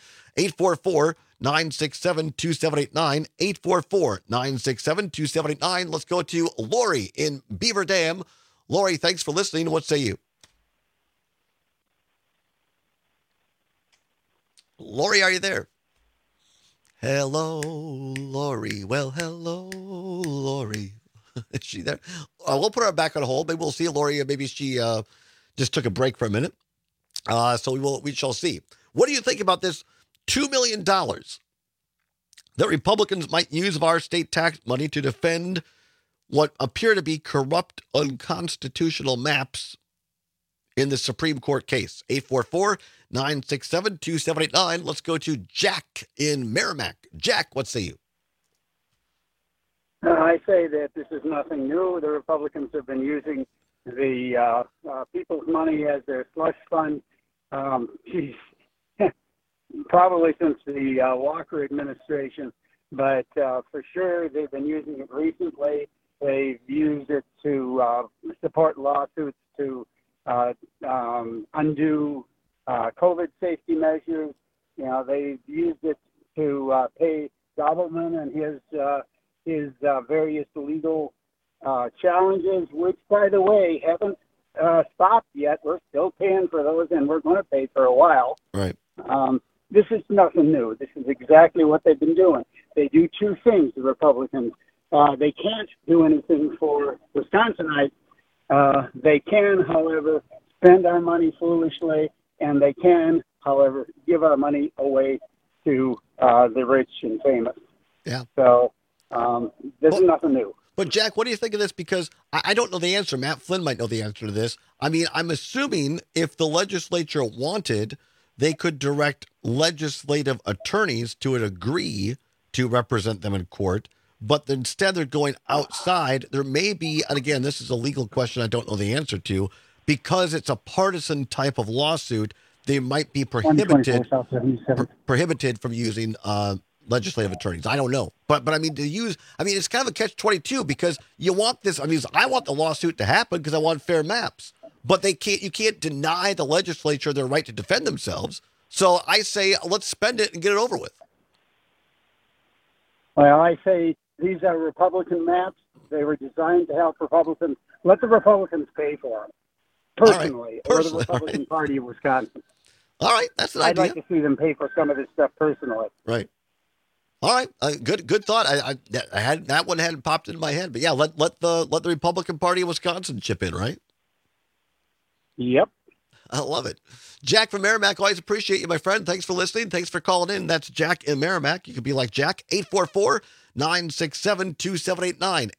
844-967-2789, 844-967-2789. Let's go to Lori in Beaver Dam. Lori, thanks for listening. What say you? Lori, are you there? Hello, Lori. Well, hello, Lori. Is she there? We'll put her back on hold. Maybe we'll see Lori. Maybe she just took a break for a minute. So we shall see. What do you think about this $2 million that Republicans might use of our state tax money to defend what appear to be corrupt, unconstitutional maps in the Supreme Court case? 844-967-2789. Let's go to Jack in Merrimack. Jack, what say you? I say that this is nothing new. The Republicans have been using the people's money as their slush fund, probably since the Walker administration. But for sure, they've been using it recently. They've used it to support lawsuits to undo COVID safety measures. You know, they've used it to pay Gableman and his various legal challenges, which, by the way, haven't stopped yet. We're still paying for those, and we're going to pay for a while. Right. This is nothing new. This is exactly what they've been doing. They do two things, the Republicans. They can't do anything for Wisconsinites. They can, however, spend our money foolishly, and they can, however, give our money away to the rich and famous. Yeah. So this is nothing new. But, Jack, what do you think of this? Because I don't know the answer. Matt Flynn might know the answer to this. I mean, I'm assuming if the legislature wanted, they could direct legislative attorneys to agree to represent them in court. But instead, they're going outside. There may be, and again, this is a legal question I don't know the answer to, because it's a partisan type of lawsuit, they might be prohibited from using legislative attorneys. I don't know. But I mean, it's kind of a catch-22 because you want this. I mean, I want the lawsuit to happen because I want fair maps. But you can't deny the legislature their right to defend themselves. So I say, let's spend it and get it over with. Well, I say these are Republican maps. They were designed to help Republicans. Let the Republicans pay for them, personally, or the Republican Party of Wisconsin. All right, that's an idea. I'd like to see them pay for some of this stuff personally. Right. All right, good thought. I had that one hadn't popped into my head, but yeah, let the Republican Party of Wisconsin chip in, right? Yep. I love it. Jack from Merrimack, always appreciate you, my friend. Thanks for listening. Thanks for calling in. That's Jack in Merrimack. You can be like Jack. 844-967-2789.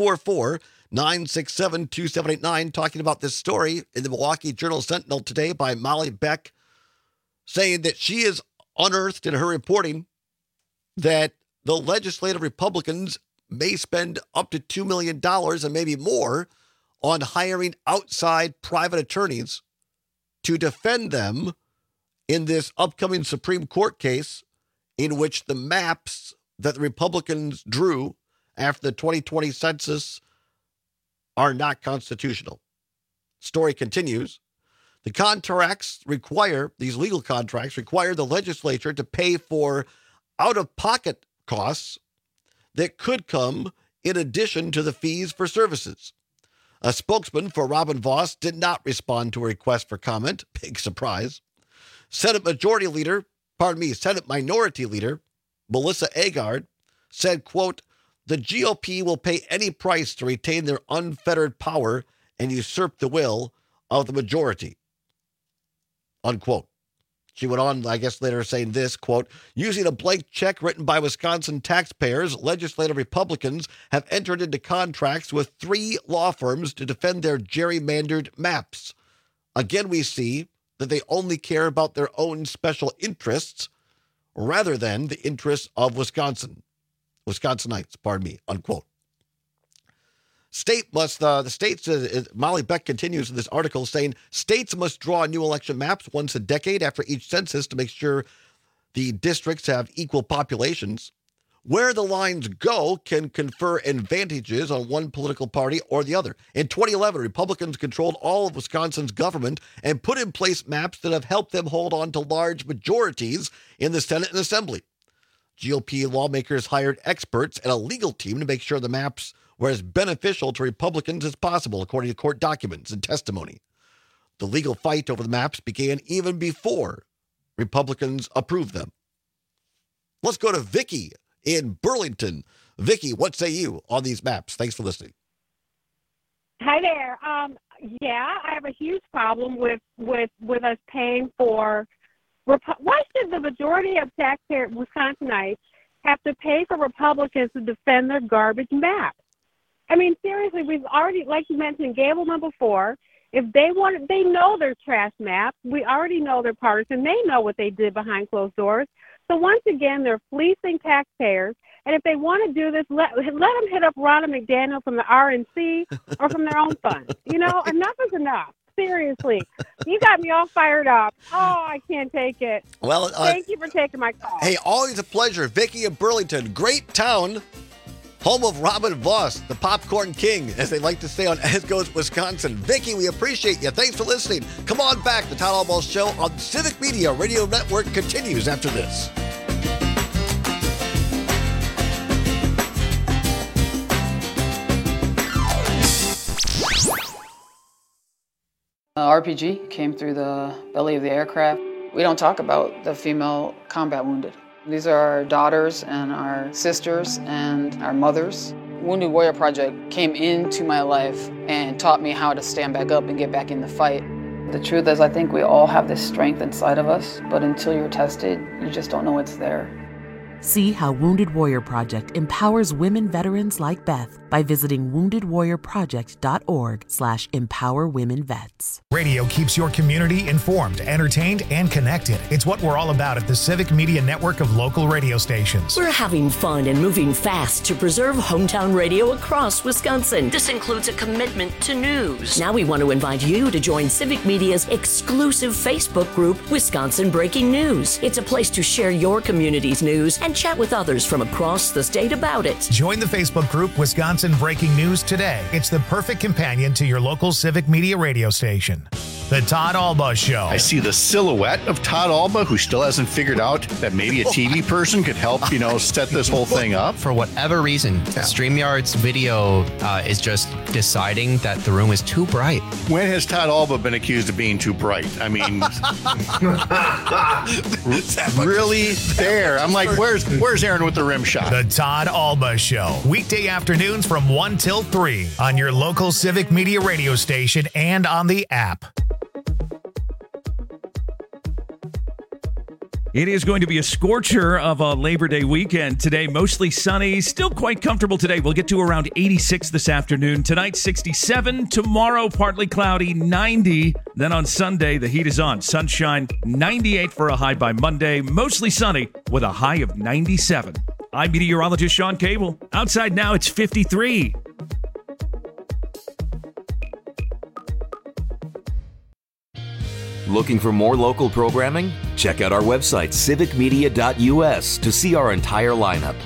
844-967-2789. Talking about this story in the Milwaukee Journal-Sentinel today by Molly Beck, saying that she has unearthed in her reporting that the legislative Republicans may spend up to $2 million and maybe more on hiring outside private attorneys to defend them in this upcoming Supreme Court case in which the maps that the Republicans drew after the 2020 census are not constitutional. Story continues. The contracts require, these legal contracts require the legislature to pay for out-of-pocket costs that could come in addition to the fees for services. A spokesman for Robin Vos did not respond to a request for comment. Big surprise. Senate Minority Leader Melissa Agard said, quote, "The GOP will pay any price to retain their unfettered power and usurp the will of the majority," unquote. She went on, I guess, later saying this, quote, "Using a blank check written by Wisconsin taxpayers, legislative Republicans have entered into contracts with 3 law firms to defend their gerrymandered maps. Again, we see that they only care about their own special interests rather than the interests of Wisconsinites, unquote. Molly Beck continues in this article saying, states must draw new election maps once a decade after each census to make sure the districts have equal populations. Where the lines go can confer advantages on one political party or the other. In 2011, Republicans controlled all of Wisconsin's government and put in place maps that have helped them hold on to large majorities in the Senate and Assembly. GOP lawmakers hired experts and a legal team to make sure the maps were as beneficial to Republicans as possible, according to court documents and testimony. The legal fight over the maps began even before Republicans approved them. Let's go to Vicky in Burlington. Vicky, what say you on these maps? Thanks for listening. Hi there. Yeah, I have a huge problem with us paying for. Why should the majority of taxpayers, Wisconsinites, have to pay for Republicans to defend their garbage maps? I mean, seriously, we've already, like you mentioned, Gableman before. If they want, they know their trash maps. We already know they're partisan. They know what they did behind closed doors. So once again, they're fleecing taxpayers. And if they want to do this, let them hit up Ronna McDaniel from the RNC or from their own fund. You know, enough is enough. Seriously, you got me all fired up. Oh, I can't take it. Well, thank you for taking my call. Hey, always a pleasure. Vicky in Burlington, great town. Home of Robin Vos, the popcorn king, as they like to say on As Goes Wisconsin. Vicky, we appreciate you. Thanks for listening. Come on back. The Todd Almost Show on the Civic Media Radio Network continues after this. RPG came through the belly of the aircraft. We don't talk about the female combat wounded. These are our daughters and our sisters and our mothers. Wounded Warrior Project came into my life and taught me how to stand back up and get back in the fight. The truth is, I think we all have this strength inside of us, but until you're tested, you just don't know it's there. See how Wounded Warrior Project empowers women veterans like Beth by visiting woundedwarriorproject.org/empowerwomenvets. Radio keeps your community informed, entertained, and connected. It's what we're all about at the Civic Media Network of local radio stations. We're having fun and moving fast to preserve hometown radio across Wisconsin. This includes a commitment to news. Now we want to invite you to join Civic Media's exclusive Facebook group, Wisconsin Breaking News. It's a place to share your community's news and chat with others from across the state about it. Join the Facebook group Wisconsin Breaking News today. It's the perfect companion to your local Civic Media radio station. The Todd Alba Show. I see the silhouette of Todd Alba, who still hasn't figured out that maybe a TV person could help, set this whole thing up. For whatever reason, StreamYard's video is just deciding that the room is too bright. When has Todd Alba been accused of being too bright? I mean, really there. I'm like, where's Aaron with the rim shot? The Todd Alba Show. Weekday afternoons from 1 till 3 on your local Civic Media radio station and on the app. It is going to be a scorcher of a Labor Day weekend today. Mostly sunny, still quite comfortable today. We'll get to around 86 this afternoon. Tonight, 67. Tomorrow, partly cloudy, 90. Then on Sunday, the heat is on. Sunshine, 98 for a high by Monday. Mostly sunny with a high of 97. I'm meteorologist Sean Cable. Outside now, it's 53. Looking for more local programming? Check out our website, civicmedia.us, to see our entire lineup.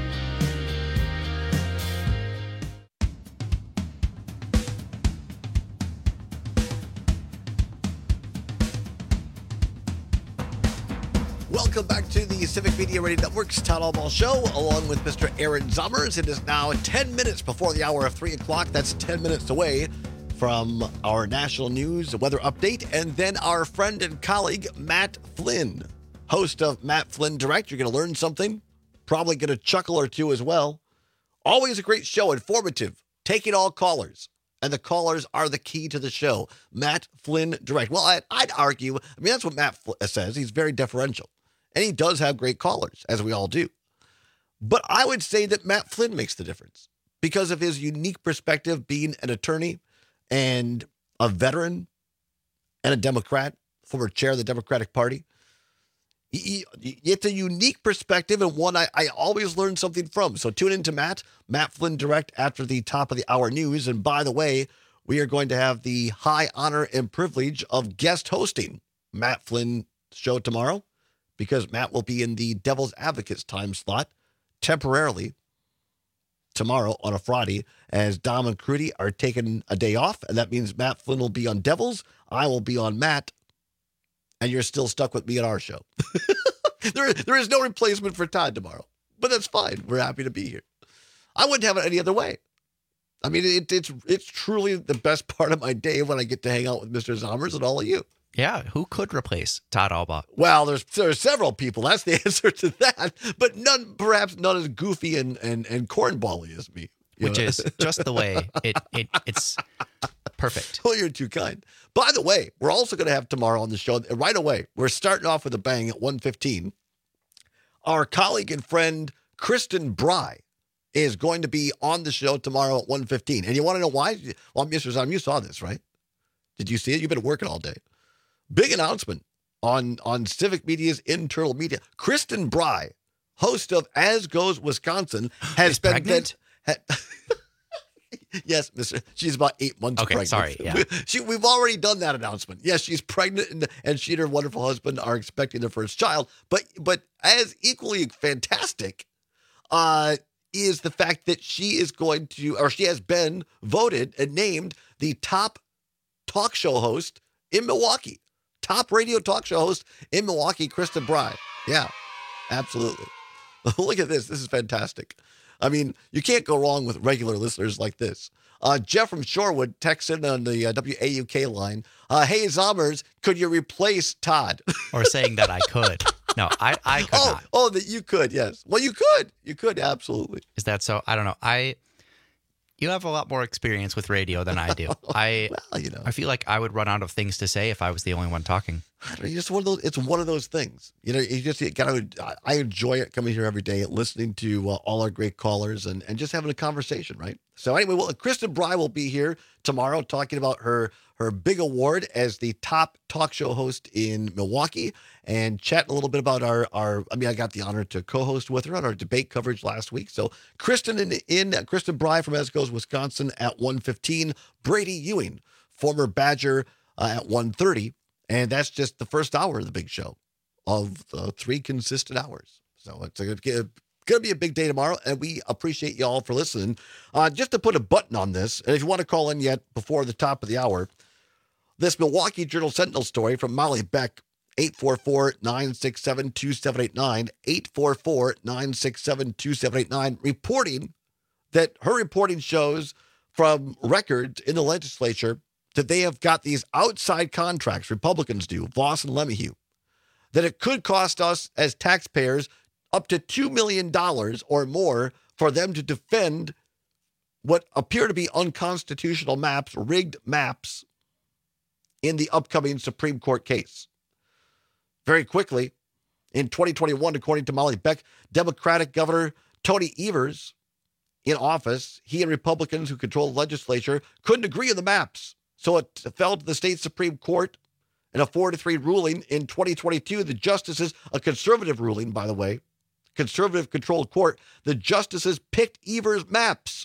Welcome back to the Civic Media Radio Network's Todd Alba Show, along with Mr. Aaron Zommers. It is now 10 minutes before the hour of 3 o'clock. That's 10 minutes away from our national news, weather update, and then our friend and colleague, Matt Flynn, host of Matt Flynn Direct. You're going to learn something, probably get a chuckle or two as well. Always a great show, informative, taking all callers, and the callers are the key to the show. Matt Flynn Direct. Well, I'd argue, that's what Matt says. He's very deferential, and he does have great callers, as we all do. But I would say that Matt Flynn makes the difference because of his unique perspective, being an attorney and a veteran and a Democrat, former chair of the Democratic Party. It's a unique perspective and one I always learn something from. So tune in to Matt Flynn Direct after the top of the hour news. And by the way, we are going to have the high honor and privilege of guest hosting Matt Flynn show tomorrow, because Matt will be in the Devil's Advocates time slot temporarily tomorrow on a Friday, as Dom and Crudy are taking a day off, and that means Matt Flynn will be on Devils, I will be on Matt, and you're still stuck with me at our show. There is no replacement for Todd tomorrow, but that's fine. We're happy to be here. I wouldn't have it any other way. I mean, it's truly the best part of my day when I get to hang out with Mr. Zommers and all of you. Yeah, who could replace Todd Alba? Well, there are several people. That's the answer to that. But perhaps none as goofy and cornbally as me. Which is just the way it's perfect. Well, you're too kind. By the way, we're also going to have tomorrow on the show, right away, we're starting off with a bang at 1:15. Our colleague and friend, Kristen Bry, is going to be on the show tomorrow at 1:15. And you want to know why? Well, Mr. Zom, you saw this, right? Did you see it? You've been working all day. Big announcement on Civic Media's internal media. Kristen Bry, host of As Goes Wisconsin, has been pregnant. Yes, Mr. She's about 8 months pregnant. Sorry. Yeah. We've already done that announcement. Yes, she's pregnant, and she and her wonderful husband are expecting their first child. But as equally fantastic is the fact that she is going to, or she has been voted and named the top talk show host in Milwaukee. Top radio talk show host in Milwaukee, Kristen Bry. Yeah, absolutely. Look at this. This is fantastic. I mean, you can't go wrong with regular listeners like this. Jeff from Shorewood texts in on the WAUK line. Hey, Zommers, could you replace Todd? Or saying that I could. No, I could not. Oh, that you could, yes. Well, you could. You could, absolutely. Is that so? I don't know. You have a lot more experience with radio than I do. I feel like I would run out of things to say if I was the only one talking. It's one of those things. I enjoy it coming here every day, listening to all our great callers and just having a conversation, right? So anyway, Kristen Bry will be here tomorrow talking about her big award as the top talk show host in Milwaukee, and chatting a little bit about I got the honor to co-host with her on our debate coverage last week. So Kristen Kristen Bry from As Goes Wisconsin at 1:15, Brady Ewing, former Badger, at 1:30. And that's just the first hour of the big show of 3 consistent hours. So it's going to be a big day tomorrow, and we appreciate you all for listening. Just to put a button on this, and if you want to call in yet before the top of the hour, this Milwaukee Journal Sentinel story from Molly Beck, 844-967-2789, 844-967-2789, reporting that her reporting shows from records in the legislature that they have got these outside contracts, Republicans do, Voss and LeMahieu, that it could cost us as taxpayers up to $2 million or more for them to defend what appear to be unconstitutional maps, rigged maps, in the upcoming Supreme Court case. Very quickly, in 2021, according to Molly Beck, Democratic Governor Tony Evers, in office, he and Republicans who control the legislature couldn't agree on the maps. So it fell to the state Supreme Court in a 4-3 ruling in 2022. The justices, a conservative ruling, by the way, conservative-controlled court, the justices picked Evers' maps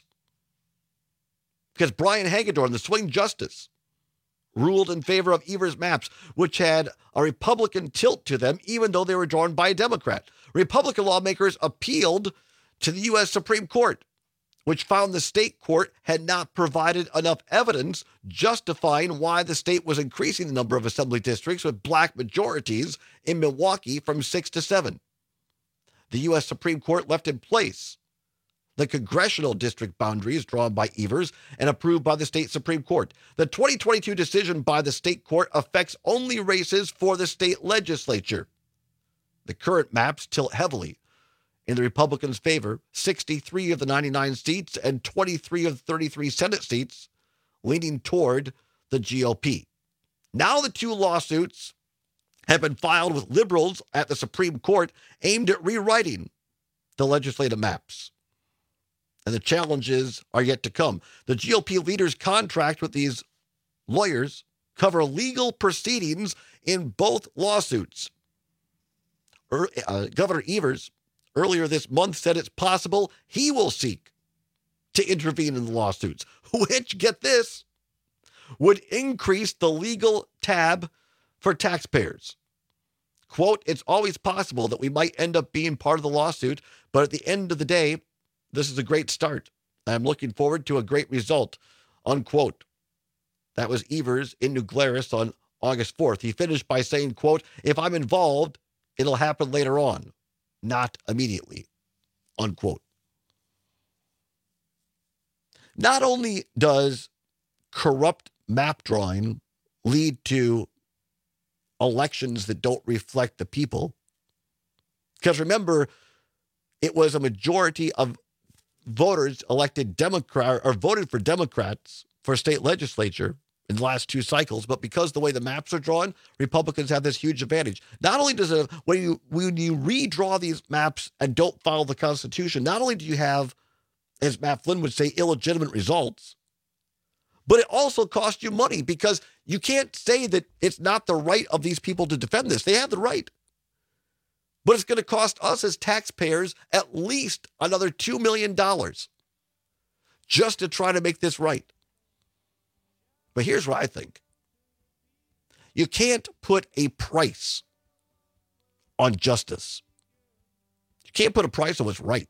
because Brian Hagedorn, the swing justice, ruled in favor of Evers' maps, which had a Republican tilt to them, even though they were drawn by a Democrat. Republican lawmakers appealed to the U.S. Supreme Court, which found the state court had not provided enough evidence justifying why the state was increasing the number of assembly districts with black majorities in Milwaukee from 6 to 7. The U.S. Supreme Court left in place the congressional district boundaries drawn by Evers and approved by the state Supreme Court. The 2022 decision by the state court affects only races for the state legislature. The current maps tilt heavily in the Republicans' favor, 63 of the 99 seats and 23 of the 33 Senate seats leaning toward the GOP. Now the two lawsuits have been filed with liberals at the Supreme Court aimed at rewriting the legislative maps. And the challenges are yet to come. The GOP leaders' contract with these lawyers cover legal proceedings in both lawsuits. Governor Evers earlier this month said it's possible he will seek to intervene in the lawsuits, which, get this, would increase the legal tab for taxpayers. Quote, it's always possible that we might end up being part of the lawsuit, but at the end of the day, this is a great start. I'm looking forward to a great result, unquote. That was Evers in New Glarus on August 4th. He finished by saying, quote, if I'm involved, it'll happen later on, not immediately, unquote. Not only does corrupt map drawing lead to elections that don't reflect the people, because remember, it was a majority of voters elected Democrat or voted for Democrats for state legislature in the last two cycles, but because the way the maps are drawn, Republicans have this huge advantage. Not only does it, when you redraw these maps and don't follow the Constitution, not only do you have, as Matt Flynn would say, illegitimate results, but it also costs you money because you can't say that it's not the right of these people to defend this. They have the right. But it's going to cost us as taxpayers at least another $2 million just to try to make this right. But here's what I think. You can't put a price on justice. You can't put a price on what's right.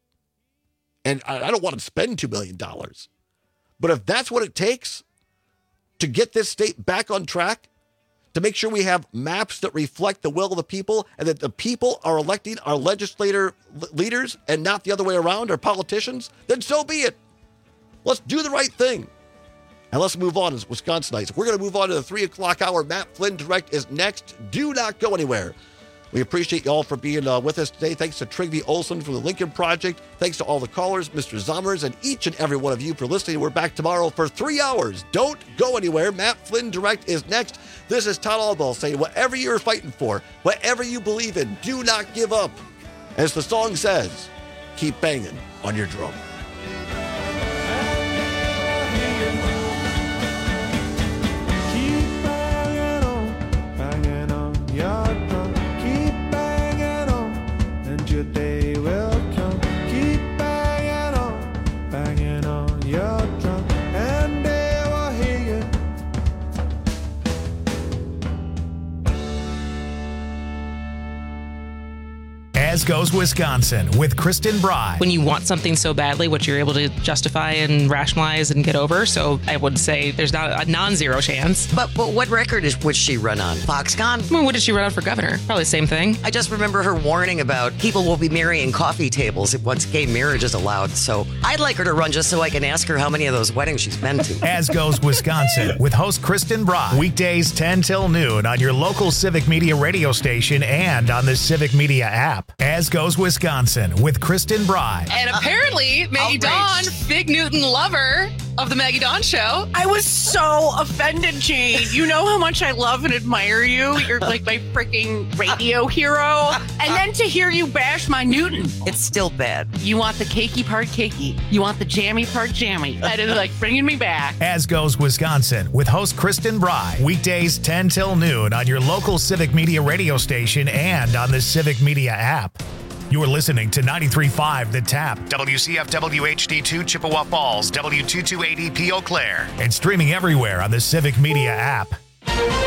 And I don't want to spend $2 million. But if that's what it takes to get this state back on track, to make sure we have maps that reflect the will of the people and that the people are electing our legislator leaders and not the other way around, our politicians, then so be it. Let's do the right thing. And let's move on as Wisconsinites. We're going to move on to the 3 o'clock hour. Matt Flynn Direct is next. Do not go anywhere. We appreciate you all for being with us today. Thanks to Trygve Olsen from the Lincoln Project. Thanks to all the callers, Mr. Zommers, and each and every one of you for listening. We're back tomorrow for 3 hours. Don't go anywhere. Matt Flynn Direct is next. This is Todd Albaugh saying, whatever you're fighting for, whatever you believe in, do not give up. As the song says, keep banging on your drum. As Goes Wisconsin with Kristen Bry. When you want something so badly, what you're able to justify and rationalize and get over. So I would say there's not a non-zero chance. But what record would she run on? Foxconn? I mean, what did she run on for governor? Probably the same thing. I just remember her warning about people will be marrying coffee tables once gay marriage is allowed. So I'd like her to run just so I can ask her how many of those weddings she's been to. As Goes Wisconsin with host Kristen Bry. Weekdays 10 till noon on your local Civic Media radio station and on the Civic Media app. As Goes Wisconsin with Kristen Bry. And apparently, Maggie Dawn, Fig Newton lover of the Maggie Dawn Show. I was so offended, Jane. You know how much I love and admire you. You're like my freaking radio hero. And then to hear you bash my Newton. It's still bad. You want the cakey part cakey. You want the jammy part jammy. That is like bringing me back. As Goes Wisconsin with host Kristen Bry. Weekdays 10 till noon on your local Civic Media radio station and on the Civic Media app. You're listening to 93.5 The Tap, WCFW HD2 Chippewa Falls, W228EP Eau Claire, and streaming everywhere on the Civic Media app.